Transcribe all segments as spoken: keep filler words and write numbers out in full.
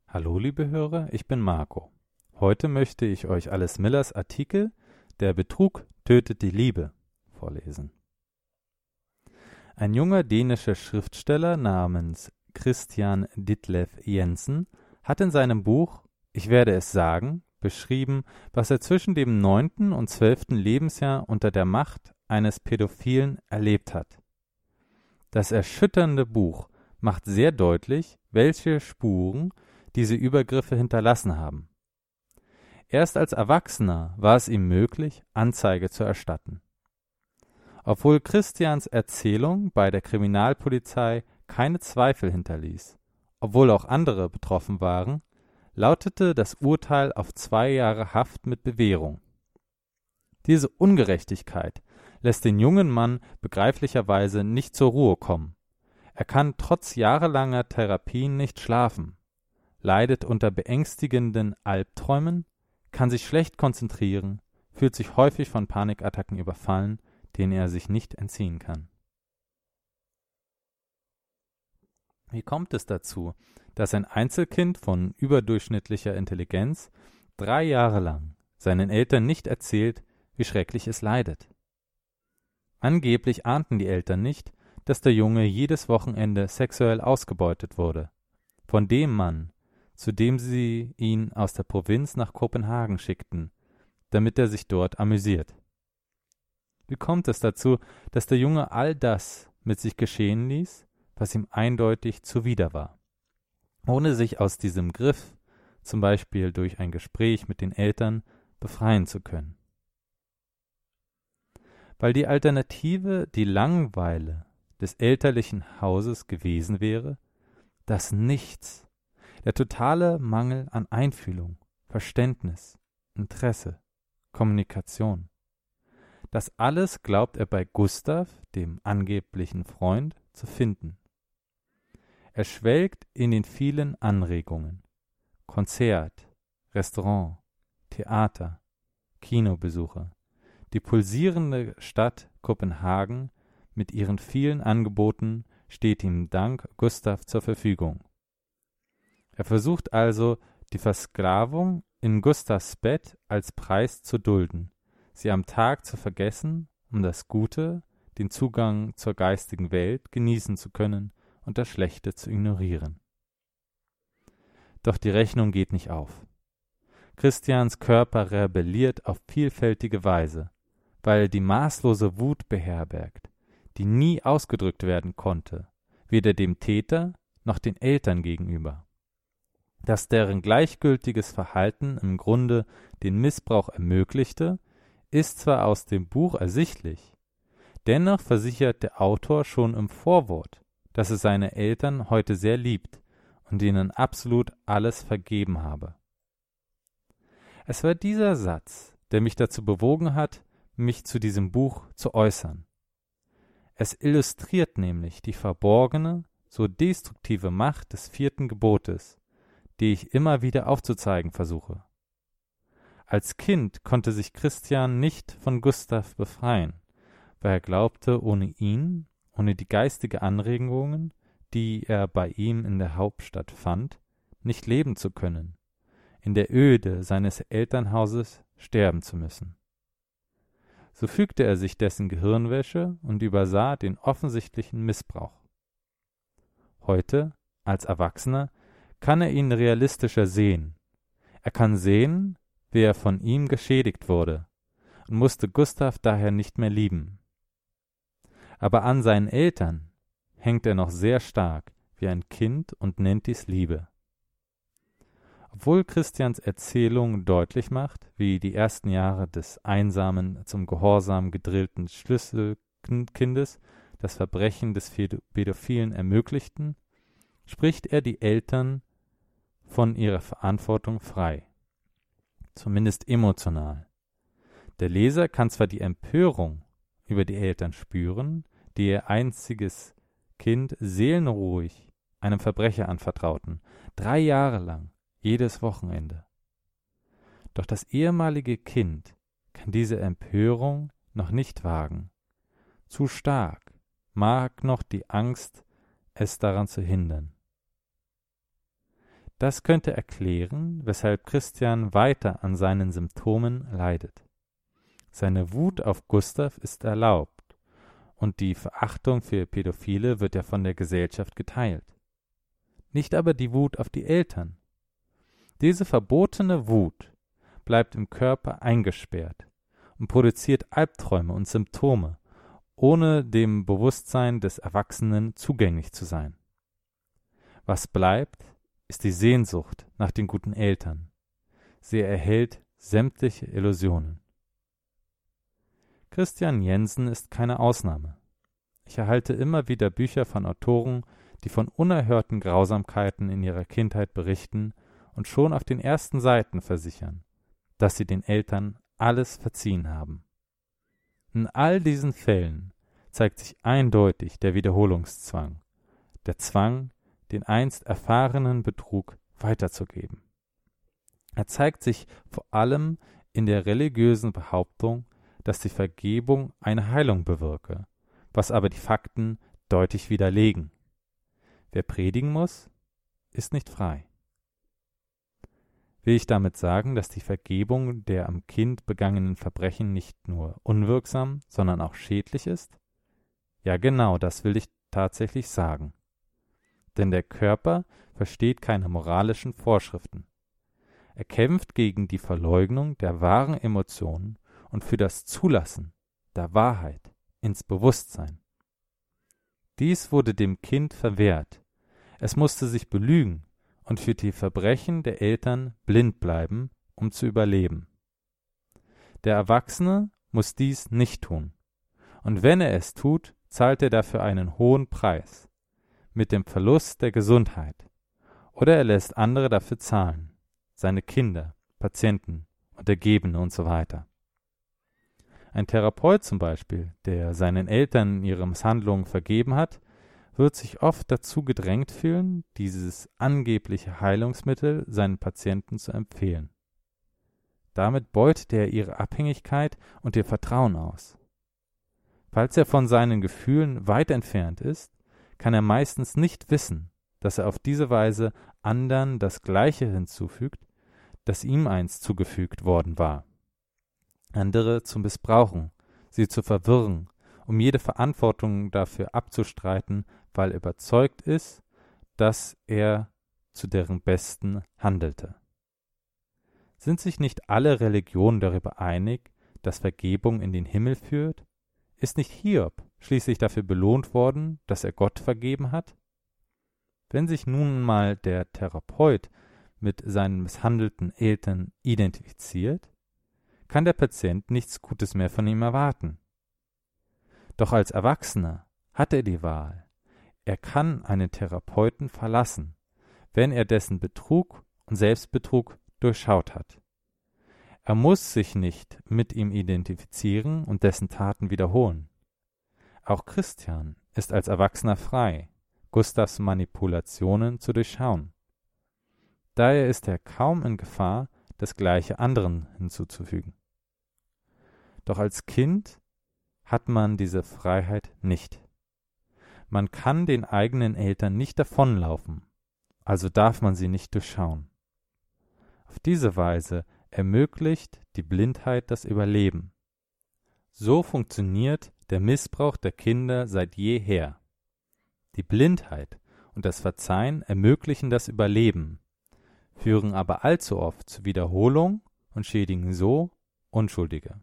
Hallo liebe Hörer, ich bin Marco. Heute möchte ich euch Alice Millers Artikel »Der Betrug tötet die Liebe« vorlesen. Ein junger dänischer Schriftsteller namens Christian Ditlev Jensen hat in seinem Buch »Ich werde es sagen« beschrieben, was er zwischen dem neunten und zwölften Lebensjahr unter der Macht eines Pädophilen erlebt hat. Das erschütternde Buch macht sehr deutlich, welche Spuren diese Übergriffe hinterlassen haben. Erst als Erwachsener war es ihm möglich, Anzeige zu erstatten. Obwohl Christians Erzählung bei der Kriminalpolizei keine Zweifel hinterließ, obwohl auch andere betroffen waren, lautete das Urteil auf zwei Jahre Haft mit Bewährung. Diese Ungerechtigkeit lässt den jungen Mann begreiflicherweise nicht zur Ruhe kommen. Er kann trotz jahrelanger Therapien nicht schlafen, leidet unter beängstigenden Albträumen, kann sich schlecht konzentrieren, fühlt sich häufig von Panikattacken überfallen, denen er sich nicht entziehen kann. Wie kommt es dazu, dass ein Einzelkind von überdurchschnittlicher Intelligenz drei Jahre lang seinen Eltern nicht erzählt, wie schrecklich es leidet? Angeblich ahnten die Eltern nicht, dass der Junge jedes Wochenende sexuell ausgebeutet wurde, von dem Mann, zu dem sie ihn aus der Provinz nach Kopenhagen schickten, damit er sich dort amüsiert. Wie kommt es dazu, dass der Junge all das mit sich geschehen ließ, was ihm eindeutig zuwider war, ohne sich aus diesem Griff, zum Beispiel durch ein Gespräch mit den Eltern, befreien zu können? Weil die Alternative die Langeweile des elterlichen Hauses gewesen wäre, das Nichts, der totale Mangel an Einfühlung, Verständnis, Interesse, Kommunikation. Das alles glaubt er bei Gustav, dem angeblichen Freund, zu finden. Er schwelgt in den vielen Anregungen: Konzert, Restaurant, Theater, Kinobesuche, die pulsierende Stadt Kopenhagen mit ihren vielen Angeboten steht ihm dank Gustav zur Verfügung. Er versucht also, die Versklavung in Gustavs Bett als Preis zu dulden, sie am Tag zu vergessen, um das Gute, den Zugang zur geistigen Welt genießen zu können und das Schlechte zu ignorieren. Doch die Rechnung geht nicht auf. Christians Körper rebelliert auf vielfältige Weise, weil er die maßlose Wut beherbergt, die nie ausgedrückt werden konnte, weder dem Täter noch den Eltern gegenüber. Dass deren gleichgültiges Verhalten im Grunde den Missbrauch ermöglichte, ist zwar aus dem Buch ersichtlich, dennoch versichert der Autor schon im Vorwort, dass er seine Eltern heute sehr liebt und ihnen absolut alles vergeben habe. Es war dieser Satz, der mich dazu bewogen hat, mich zu diesem Buch zu äußern. Es illustriert nämlich die verborgene, so destruktive Macht des vierten Gebotes, die ich immer wieder aufzuzeigen versuche. Als Kind konnte sich Christian nicht von Gustav befreien, weil er glaubte, ohne ihn, ohne die geistige Anregungen, die er bei ihm in der Hauptstadt fand, nicht leben zu können, in der Öde seines Elternhauses sterben zu müssen. So fügte er sich dessen Gehirnwäsche und übersah den offensichtlichen Missbrauch. Heute, als Erwachsener, kann er ihn realistischer sehen. Er kann sehen, wie er von ihm geschädigt wurde und musste Gustav daher nicht mehr lieben. Aber an seinen Eltern hängt er noch sehr stark wie ein Kind und nennt dies Liebe. Obwohl Christians Erzählung deutlich macht, wie die ersten Jahre des einsamen, zum Gehorsam gedrillten Schlüsselkindes das Verbrechen des Pädophilen ermöglichten, spricht er die Eltern von ihrer Verantwortung frei, zumindest emotional. Der Leser kann zwar die Empörung über die Eltern spüren, die ihr einziges Kind seelenruhig einem Verbrecher anvertrauten, drei Jahre lang, jedes Wochenende. Doch das ehemalige Kind kann diese Empörung noch nicht wagen. Zu stark mag noch die Angst, es daran zu hindern. Das könnte erklären, weshalb Christian weiter an seinen Symptomen leidet. Seine Wut auf Gustav ist erlaubt und die Verachtung für Pädophile wird ja von der Gesellschaft geteilt. Nicht aber die Wut auf die Eltern. Diese verbotene Wut bleibt im Körper eingesperrt und produziert Albträume und Symptome, ohne dem Bewusstsein des Erwachsenen zugänglich zu sein. Was bleibt, ist die Sehnsucht nach den guten Eltern. Sie erhält sämtliche Illusionen. Christian Jensen ist keine Ausnahme. Ich erhalte immer wieder Bücher von Autoren, die von unerhörten Grausamkeiten in ihrer Kindheit berichten und schon auf den ersten Seiten versichern, dass sie den Eltern alles verziehen haben. In all diesen Fällen zeigt sich eindeutig der Wiederholungszwang, der Zwang, den einst erfahrenen Betrug weiterzugeben. Er zeigt sich vor allem in der religiösen Behauptung, dass die Vergebung eine Heilung bewirke, was aber die Fakten deutlich widerlegen. Wer predigen muss, ist nicht frei. Will ich damit sagen, dass die Vergebung der am Kind begangenen Verbrechen nicht nur unwirksam, sondern auch schädlich ist? Ja, genau, das will ich tatsächlich sagen. Denn der Körper versteht keine moralischen Vorschriften. Er kämpft gegen die Verleugnung der wahren Emotionen und für das Zulassen der Wahrheit ins Bewusstsein. Dies wurde dem Kind verwehrt. Es musste sich belügen und für die Verbrechen der Eltern blind bleiben, um zu überleben. Der Erwachsene muss dies nicht tun. Und wenn er es tut, zahlt er dafür einen hohen Preis, mit dem Verlust der Gesundheit. Oder er lässt andere dafür zahlen, seine Kinder, Patienten, Untergebene und so weiter. Ein Therapeut zum Beispiel, der seinen Eltern ihre Misshandlungen vergeben hat, wird sich oft dazu gedrängt fühlen, dieses angebliche Heilungsmittel seinen Patienten zu empfehlen. Damit beutet er ihre Abhängigkeit und ihr Vertrauen aus. Falls er von seinen Gefühlen weit entfernt ist, kann er meistens nicht wissen, dass er auf diese Weise anderen das Gleiche hinzufügt, das ihm einst zugefügt worden war. Andere zu missbrauchen, sie zu verwirren, um jede Verantwortung dafür abzustreiten, weil er überzeugt ist, dass er zu deren Besten handelte. Sind sich nicht alle Religionen darüber einig, dass Vergebung in den Himmel führt? Ist nicht Hiob schließlich dafür belohnt worden, dass er Gott vergeben hat? Wenn sich nun mal der Therapeut mit seinen misshandelten Eltern identifiziert, kann der Patient nichts Gutes mehr von ihm erwarten. Doch als Erwachsener hat er die Wahl. Er kann einen Therapeuten verlassen, wenn er dessen Betrug und Selbstbetrug durchschaut hat. Er muss sich nicht mit ihm identifizieren und dessen Taten wiederholen. Auch Christian ist als Erwachsener frei, Gustavs Manipulationen zu durchschauen. Daher ist er kaum in Gefahr, das Gleiche anderen hinzuzufügen. Doch als Kind hat man diese Freiheit nicht. Man kann den eigenen Eltern nicht davonlaufen, also darf man sie nicht durchschauen. Auf diese Weise ermöglicht die Blindheit das Überleben. So funktioniert der Missbrauch der Kinder seit jeher. Die Blindheit und das Verzeihen ermöglichen das Überleben, führen aber allzu oft zur Wiederholung und schädigen so Unschuldige.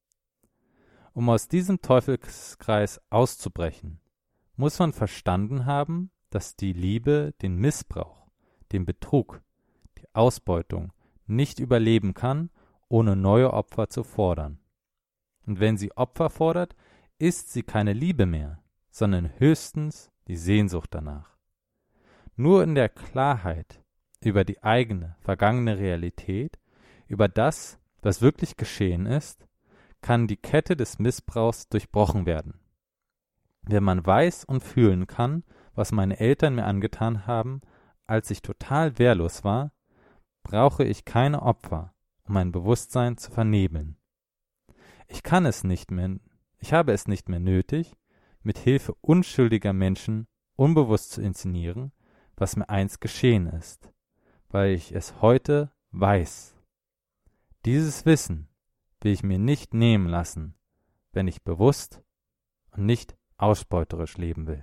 Um aus diesem Teufelskreis auszubrechen, muss man verstanden haben, dass die Liebe den Missbrauch, den Betrug, die Ausbeutung nicht überleben kann, ohne neue Opfer zu fordern. Und wenn sie Opfer fordert, ist sie keine Liebe mehr, sondern höchstens die Sehnsucht danach. Nur in der Klarheit über die eigene, vergangene Realität, über das, was wirklich geschehen ist, kann die Kette des Missbrauchs durchbrochen werden. Wenn man weiß und fühlen kann, was meine Eltern mir angetan haben, als ich total wehrlos war, brauche ich keine Opfer, um mein Bewusstsein zu vernebeln. Ich kann es nicht mehr, ich habe es nicht mehr nötig, mit Hilfe unschuldiger Menschen unbewusst zu inszenieren, was mir einst geschehen ist, weil ich es heute weiß. Dieses Wissen will ich mir nicht nehmen lassen, wenn ich bewusst und nicht ausbeuterisch leben will.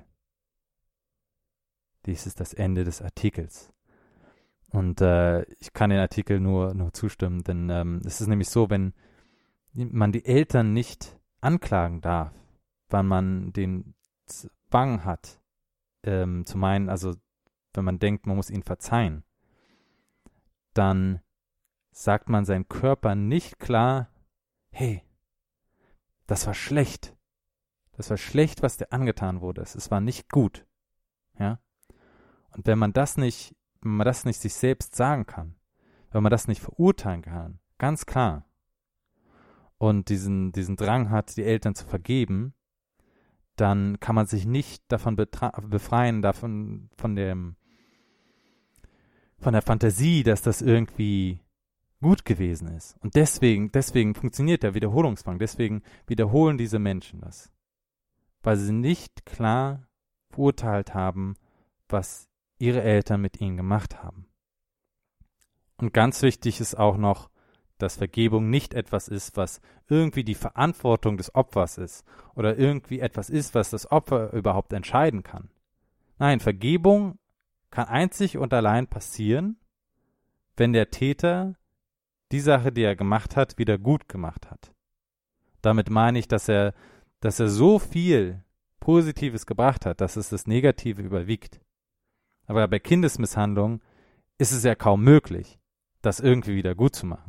Dies ist das Ende des Artikels. Und äh, ich kann den Artikel nur, nur zustimmen, denn ähm, es ist nämlich so, wenn man die Eltern nicht anklagen darf, weil man den Zwang hat, ähm, zu meinen, also wenn man denkt, man muss ihnen verzeihen, dann sagt man seinem Körper nicht klar, hey, das war schlecht. Das war schlecht, was dir angetan wurde. Es war nicht gut. Ja? Und wenn man das nicht, wenn man das nicht sich selbst sagen kann, wenn man das nicht verurteilen kann, ganz klar, und diesen, diesen Drang hat, die Eltern zu vergeben, dann kann man sich nicht davon befreien, davon, von dem, von der Fantasie, dass das irgendwie gut gewesen ist. Und deswegen, deswegen funktioniert der Wiederholungsdrang. Deswegen wiederholen diese Menschen das. Weil sie nicht klar verurteilt haben, was ihre Eltern mit ihnen gemacht haben. Und ganz wichtig ist auch noch, dass Vergebung nicht etwas ist, was irgendwie die Verantwortung des Opfers ist oder irgendwie etwas ist, was das Opfer überhaupt entscheiden kann. Nein, Vergebung kann einzig und allein passieren, wenn der Täter die Sache, die er gemacht hat, wieder gut gemacht hat. Damit meine ich, dass er, dass er so viel Positives gebracht hat, dass es das Negative überwiegt. Aber bei Kindesmisshandlung ist es ja kaum möglich, das irgendwie wieder gut zu machen.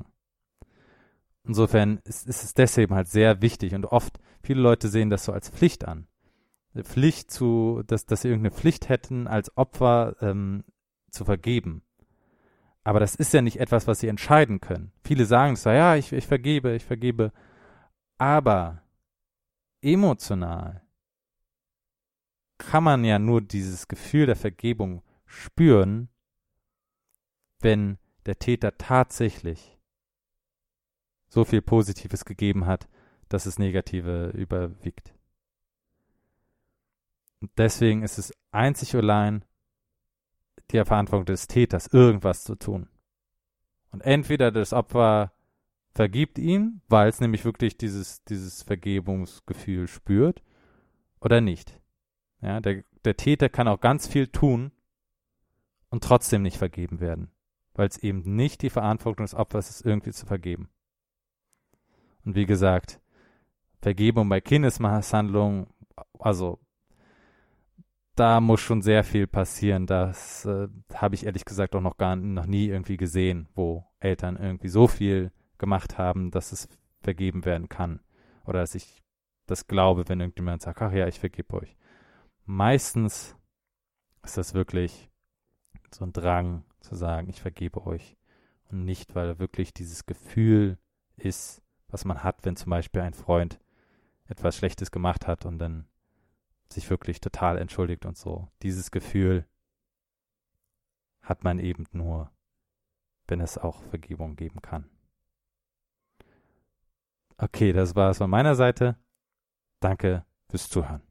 Insofern ist, ist es deswegen halt sehr wichtig und oft, viele Leute sehen das so als Pflicht an. Eine Pflicht zu, dass, dass sie irgendeine Pflicht hätten, als Opfer ähm, zu vergeben. Aber das ist ja nicht etwas, was sie entscheiden können. Viele sagen zwar, ja, ich, ich vergebe, ich vergebe, aber emotional kann man ja nur dieses Gefühl der Vergebung spüren, wenn der Täter tatsächlich so viel Positives gegeben hat, dass das Negative überwiegt. Und deswegen ist es einzig und allein die Verantwortung des Täters, irgendwas zu tun. Und entweder das Opfer vergibt ihm, weil es nämlich wirklich dieses, dieses Vergebungsgefühl spürt, oder nicht. Ja, der, der Täter kann auch ganz viel tun und trotzdem nicht vergeben werden, weil es eben nicht die Verantwortung des Opfers ist, irgendwie zu vergeben. Und wie gesagt, Vergebung bei Kindesmisshandlung, also da muss schon sehr viel passieren. Das äh, habe ich ehrlich gesagt auch noch gar noch nie irgendwie gesehen, wo Eltern irgendwie so viel gemacht haben, dass es vergeben werden kann. Oder dass ich das glaube, wenn irgendjemand sagt, ach ja, ich vergebe euch. Meistens ist das wirklich so ein Drang zu sagen, ich vergebe euch. Und nicht, weil wirklich dieses Gefühl ist, was man hat, wenn zum Beispiel ein Freund etwas Schlechtes gemacht hat und dann sich wirklich total entschuldigt und so. Dieses Gefühl hat man eben nur, wenn es auch Vergebung geben kann. Okay, das war es von meiner Seite. Danke fürs Zuhören.